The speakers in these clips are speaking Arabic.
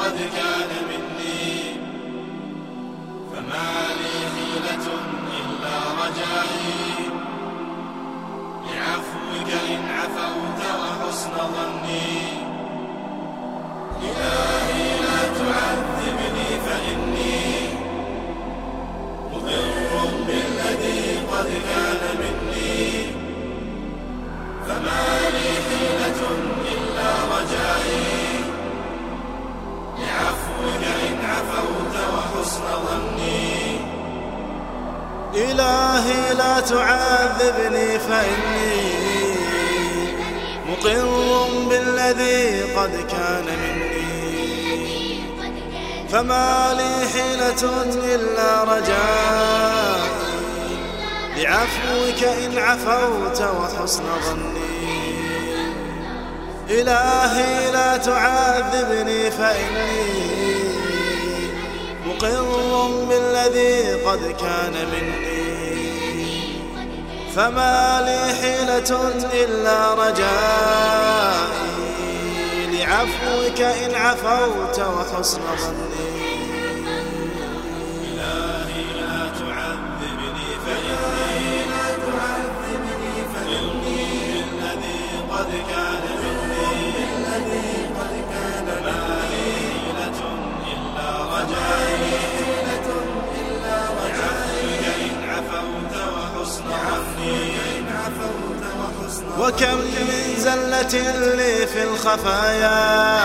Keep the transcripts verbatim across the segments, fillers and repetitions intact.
قد كان مني، فما لي حيلة إلا رجائي لعفوك إن عفوت وحسن ظني. إلهي لا تعذبني فإني مقر بالذي قد كان مني، فما لي حيلة إلا رجائي لعفوك إن عفوت وحسن ظني. إلهي لا تعذبني فإني مقر بالذي قد كان مني، فما لي حيلة إلا رجائي لعفوك إن عفوت وحسن ظني. إلهي لا تعذبني فإني مقر بالذي قد كان مني، فما لي حيلة إلا رجائي لعفوك إن عفوت وحسن ظني. إلهي لا تعذبني فإني لا تعذبني فإني الذي قد كان مني، الذي قد كان ما لي حيلة إلا رجائي لعفوك إن عفوت وحسن ظني. وكم من زلة لي في الخفايا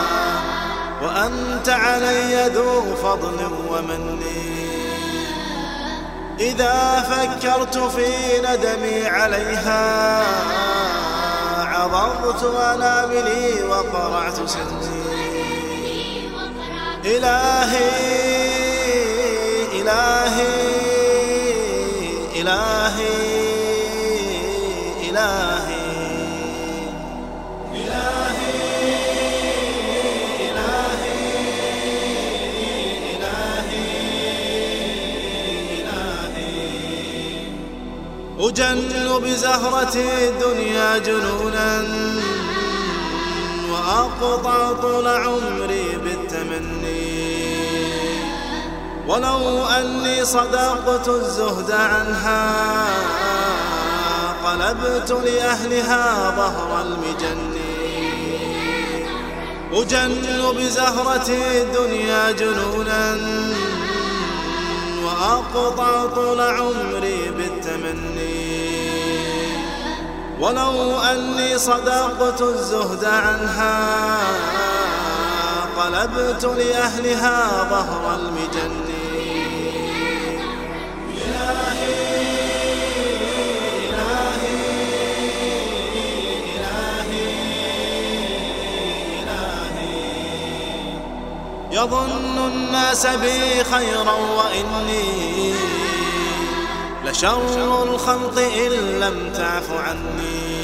وأنت علي ذو فضل ومن، إذا فكرت في ندمي عليها عضضت أناملي وقرعت سني. إلهي إلهي إلهي إلهي أجن بزهرة الدنيا جنونا وأقطع طول عمري بالتمني، ولو أني صدقت الزهد عنها قلبت لأهلها ظهر المجن. أجن بزهرة الدنيا جنونا وأقطع طول عمري بالتمني، ولو أني صدقت الزهد عنها قلبت لأهلها ظهر المجن. يظن الناس بي خيرا وإني لشر الخلق إن لم تعف عني.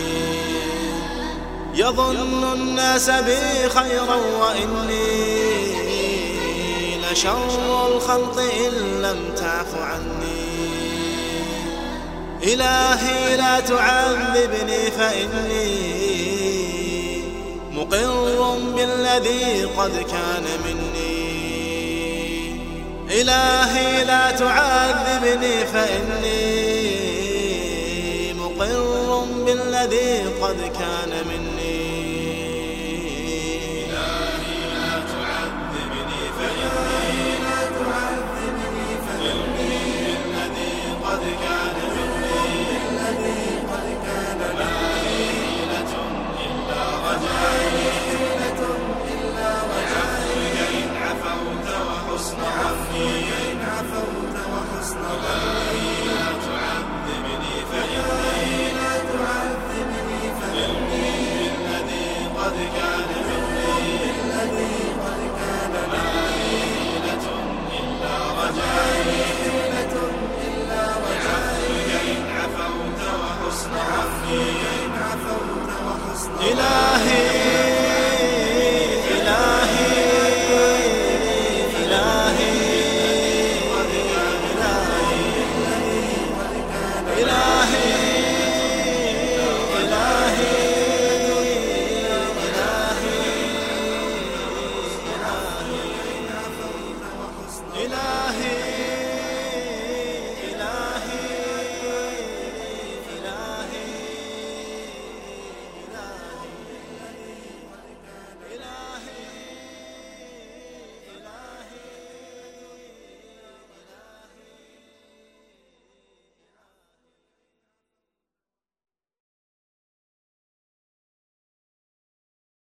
يظن الناس بي خيرا وإني لشر الخلق إن لم تعف عني. إلهي لا تعذبني فإني مقر بالذي قد كان مني. إلهي لا تعذبني فإني مقر بالذي قد كان مني.